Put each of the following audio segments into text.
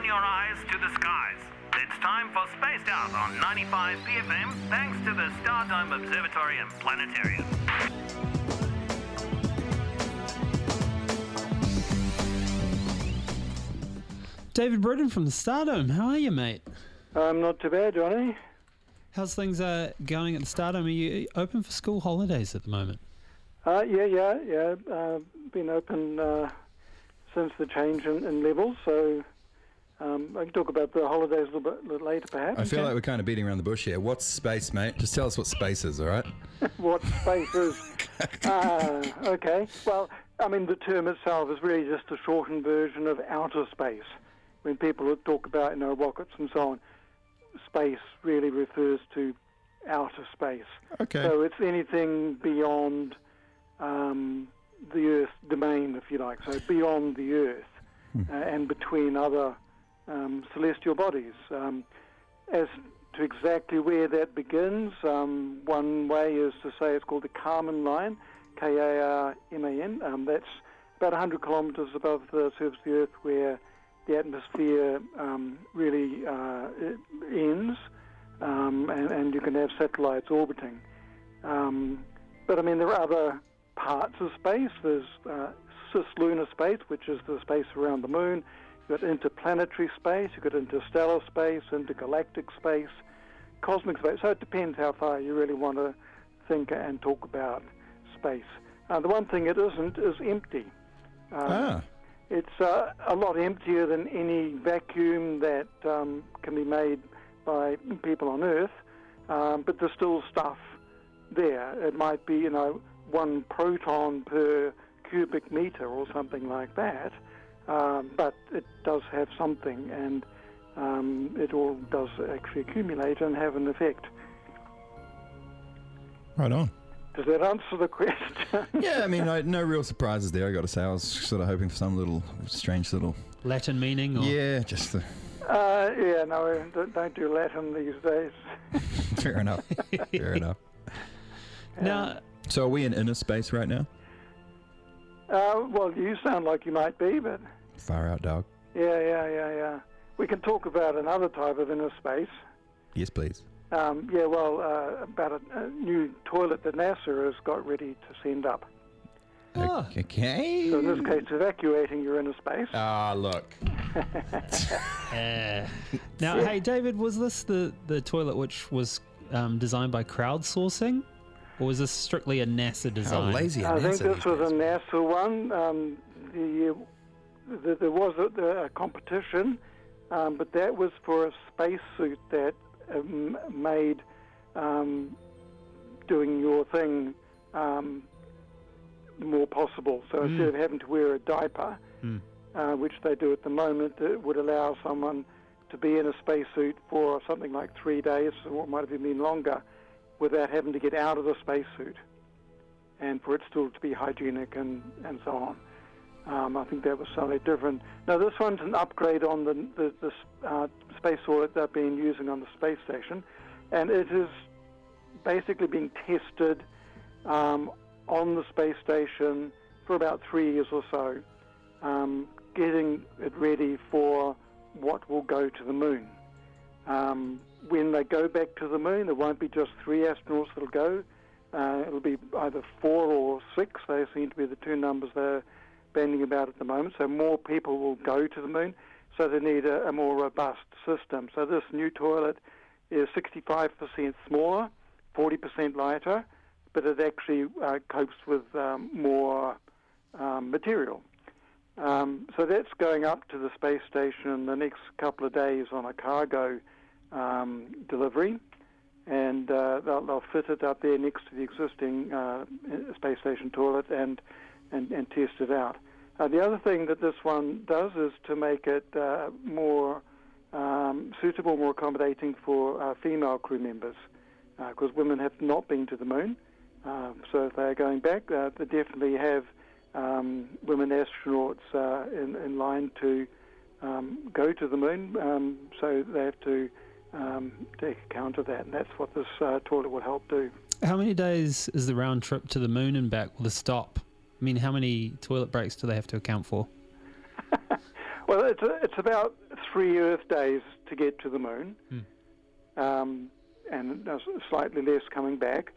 your eyes to the skies. It's time for Spaced Out on 95 BFM, thanks to the Stardome Observatory and Planetarium. David Britton from the Stardome. How are you, mate? I'm not too bad, Johnny. How's things going at the Stardome? Are you open for school holidays at the moment? Yeah. Been open since the change in levels, so I can talk about the holidays a little later, perhaps. I feel like we're kind of beating around the bush here. What's space, mate? Just tell us what space is, all right? What space is? Okay. Well, I mean, the term itself is really just a shortened version of outer space. When people talk about, rockets and so on, space really refers to outer space. Okay. So it's anything beyond the Earth domain, if you like, so beyond the Earth and between other celestial bodies. As to exactly where that begins, one way is to say it's called the Kármán line, K-A-R-M-A-N. That's about 100 kilometres above the surface of the Earth, where the atmosphere really ends, and you can have satellites orbiting. But I mean, there are other parts of space. There's cislunar space, which is the space around the moon. You've got interplanetary space, you've got interstellar space, intergalactic space, cosmic space. So it depends how far you really want to think and talk about space. The one thing it isn't is empty. It's a lot emptier than any vacuum that can be made by people on Earth, but there's still stuff there. It might be, 1 proton per cubic meter or something like that, but it does have something, and it all does actually accumulate and have an effect. Right on. Does that answer the question? Yeah, I mean, no real surprises there, I got to say. I was sort of hoping for some little strange little... Latin meaning? Or? Yeah, just the... Don't do Latin these days. Fair enough. Now... So are we in inner space right now? Well, you sound like you might be, but... Far out, dog. Yeah. We can talk about another type of inner space. Yes, please. About a new toilet that NASA has got ready to send up. Oh. Okay. So in this case, evacuating your inner space. Look. Now, hey, David, was this the toilet which was designed by crowdsourcing? Or was this strictly a NASA design? How lazy I think this was a NASA one. There was a competition, but that was for a spacesuit that made doing your thing more possible. So instead of having to wear a diaper, which they do at the moment, it would allow someone to be in a spacesuit for something like 3 days, or it might have been longer, without having to get out of the spacesuit, and for it still to be hygienic and so on. I think that was slightly different. Now, this one's an upgrade on the space toilet they've been using on the space station, and it is basically being tested on the space station for about 3 years or so, getting it ready for what will go to the moon. When they go back to the moon, there won't be just 3 astronauts that'll go. It'll be either 4 or 6. They seem to be the two numbers they're banding about at the moment. So more people will go to the moon. So they need a more robust system. So this new toilet is 65% smaller, 40% lighter, but it actually copes with more material. So that's going up to the space station in the next couple of days on a cargo delivery, and they'll fit it up there next to the existing space station toilet and test it out. The other thing that this one does is to make it more suitable, more accommodating for female crew members, because women have not been to the moon. So if they're going back, they definitely have women astronauts in line to go to the moon, so they have to take account of that, and that's what this toilet will help do. How many days is the round trip to the moon and back with a stop? I mean, how many toilet breaks do they have to account for? Well, it's about 3 Earth days to get to the moon, and slightly less coming back.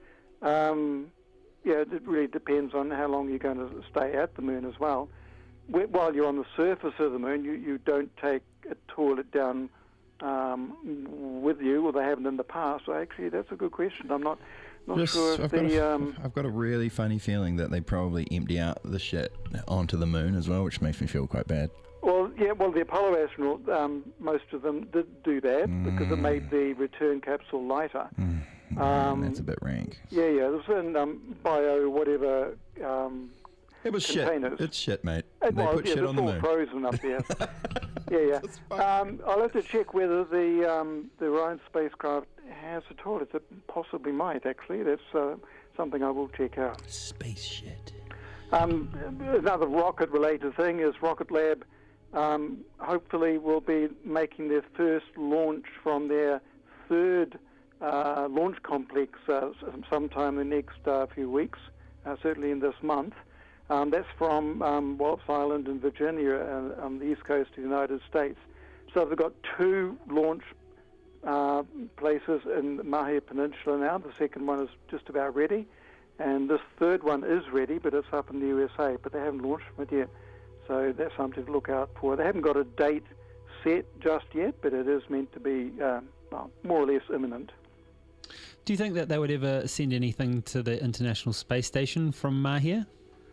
It really depends on how long you're going to stay at the moon as well. While you're on the surface of the moon, you don't take a toilet down with you, or they haven't in the past. So actually, that's a good question. I'm not sure if I've got a really funny feeling that they probably empty out the shit onto the moon as well, which makes me feel quite bad. Well, the Apollo astronaut, most of them did do that because it made the return capsule lighter. That's a bit rank. Yeah, it was in bio whatever. It was containers. Shit. It's shit, mate. They put shit on the moon. It's all frozen up there. yeah. I'll have to check whether the Orion spacecraft has a toilet. It possibly might, actually. That's something I will check out. Space shit. Another rocket-related thing is Rocket Lab hopefully will be making their first launch from their third launch complex sometime in the next few weeks, certainly in this month. That's from Wallops Island in Virginia on the east coast of the United States. So they've got 2 launch places in the Mahia Peninsula now. The second one is just about ready. And this third one is ready, but it's up in the USA. But they haven't launched from it yet. So that's something to look out for. They haven't got a date set just yet, but it is meant to be more or less imminent. Do you think that they would ever send anything to the International Space Station from Mahia?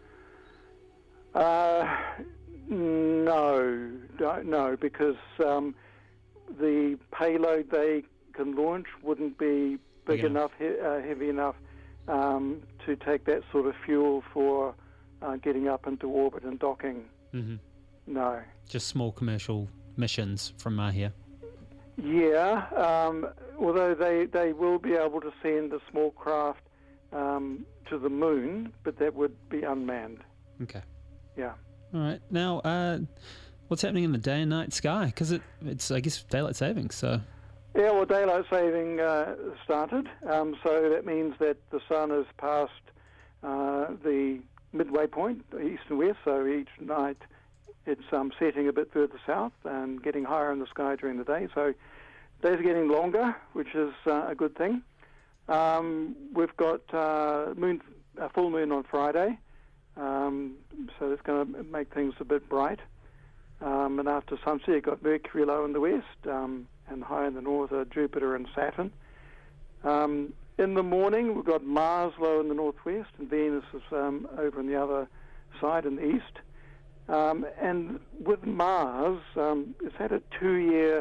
No, because the payload they can launch wouldn't be big enough, heavy enough to take that sort of fuel for getting up into orbit and docking. Mm-hmm. No. Just small commercial missions from Mahia. Yeah, although they will be able to send a small craft to the moon, but that would be unmanned. Okay. Yeah. All right. Now, what's happening in the day and night sky? Because it's, I guess, daylight saving, so... Yeah, well, daylight saving started, so that means that the sun has passed the midway point, east and west, so each night it's setting a bit further south and getting higher in the sky during the day, so days are getting longer, which is a good thing. We've got a full moon on Friday, so it's going to make things a bit bright. And after sunset, you've got Mercury low in the west, and high in the north are Jupiter and Saturn. In the morning, we've got Mars low in the northwest, and Venus is over on the other side in the east. And with Mars, it's had a 2-year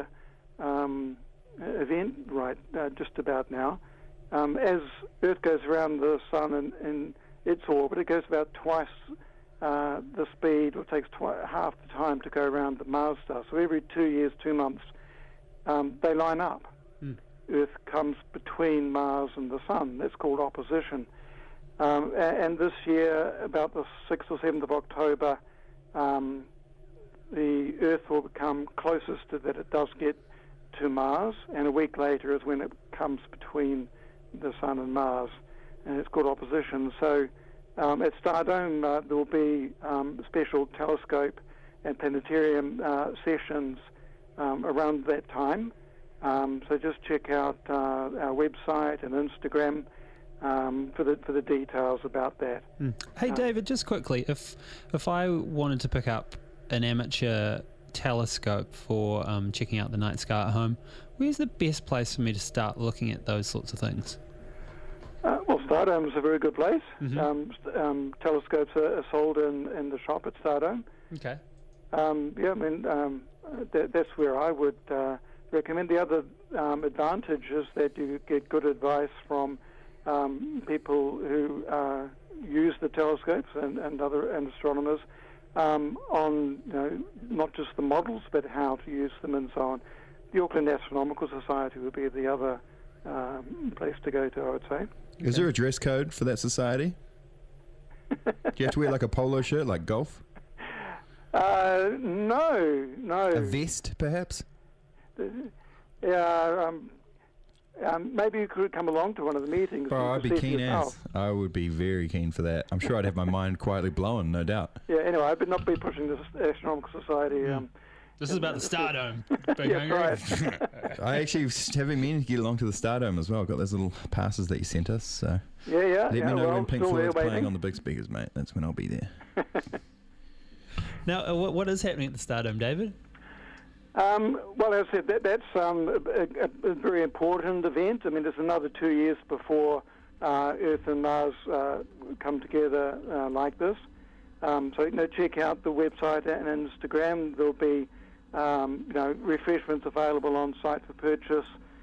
event just about now. As Earth goes around the sun in its orbit, it goes about twice the speed, or takes half the time to go around the Mars star. So every 2 years, 2 months, they line up. Earth comes between Mars and the sun. That's called opposition. And this year, about the 6th or 7th of October, the Earth will become closest to that it does get to Mars, and a week later is when it comes between the sun and Mars, and it's called opposition. So at Stardome, there will be special telescope and planetarium sessions around that time. So just check out our website and Instagram for the details about that. Hey, David, just quickly, if I wanted to pick up an amateur telescope for checking out the night sky at home, where's the best place for me to start looking at those sorts of things? Well, Stardome is a very good place. Mm-hmm. Telescopes are sold in the shop at Stardome. Okay. That's where I would recommend. The other advantage is that you get good advice from people who use the telescopes and astronomers on not just the models but how to use them and so on. The Auckland Astronomical Society would be the other place to go to, I would say. Is there a dress code for that society? Do you have to wear like a polo shirt, like golf? No. A vest, perhaps? Yeah, maybe you could come along to one of the meetings. Oh, I'd be keen as. I would be very keen for that. I'm sure I'd have my mind quietly blown, no doubt. Yeah, anyway, I would not be pushing this Astronomical Society This is about the Stardome. Big Yeah, Hungry. right. I actually have been meaning to get along to the Stardome as well. Got those little passes that you sent us. So Yeah, let me know well, when Pink still there Floyd's playing waiting. on the big speakers, mate. That's when I'll be there. Now, what is happening at the Stardome, David? Well, as I said, that's a very important event. I mean, there's another 2 years before Earth and Mars come together like this. So, check out the website and Instagram. There'll be, refreshments available on site for purchase.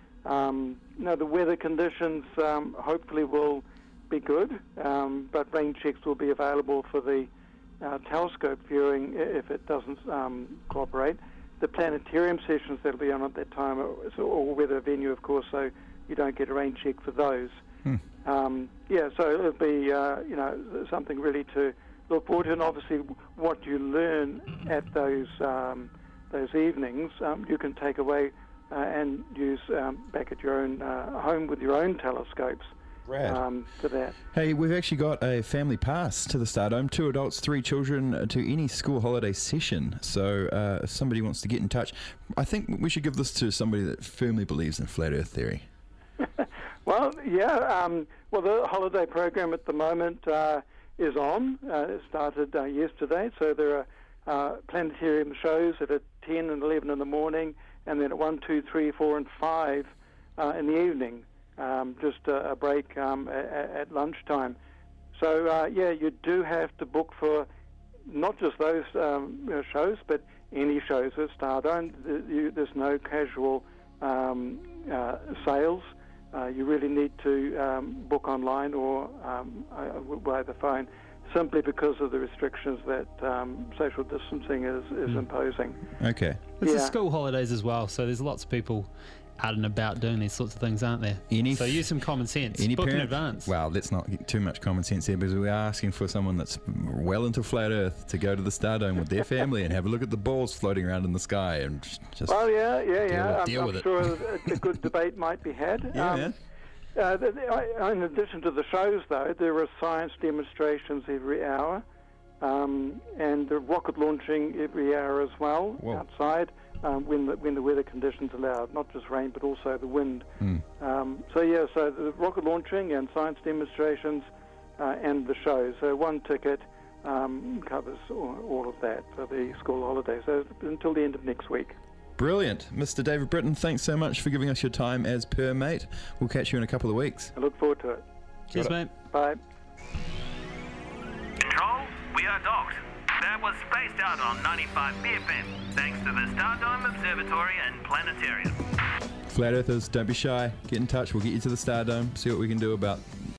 The weather conditions hopefully will be good, but rain checks will be available for the telescope viewing if it doesn't cooperate. The planetarium sessions that'll be on at that time are all-weather venue, of course, so you don't get a rain check for those. So it'll be, something really to look forward to, and obviously what you learn at those evenings, you can take away and use back at your own home with your own telescopes. For that. Hey, we've actually got a family pass to the Stardome, 2 adults, 3 children, to any school holiday session. So if somebody wants to get in touch, I think we should give this to somebody that firmly believes in flat Earth theory. Well, the holiday program at the moment is on. It started yesterday, so there are planetarium shows at 10 and 11 in the morning, and then at 1, 2, 3, 4, and 5 in the evening. Just a break at lunchtime. So, you do have to book for not just those shows, but any shows at Stardome. There's no casual sales. You really need to book online or by the phone, simply because of the restrictions that social distancing is imposing. Okay. It's the school holidays as well, so there's lots of people out and about doing these sorts of things, aren't there? So use some common sense. Book in advance. Well, let's not get too much common sense here, because we are asking for someone that's well into flat Earth to go to the Stardome with their family and have a look at the balls floating around in the sky and just deal with I'm it. sure a good debate might be had. Yeah, in addition to the shows, though, there are science demonstrations every hour, and the rocket launching every hour as well. Whoa. Outside. When the weather conditions allow, not just rain but also the wind. So the rocket launching and science demonstrations and the shows. So one ticket covers all of that for the school holidays. So until the end of next week. Brilliant. Mr. David Britton, thanks so much for giving us your time as per, mate. We'll catch you in a couple of weeks. I look forward to it. Cheers, mate. Bye. Control, we are docked. That was Spaced Out on 95 BFM, thanks to the Stardome Observatory and Planetarium. Flat Earthers, don't be shy. Get in touch. We'll get you to the Stardome. See what we can do about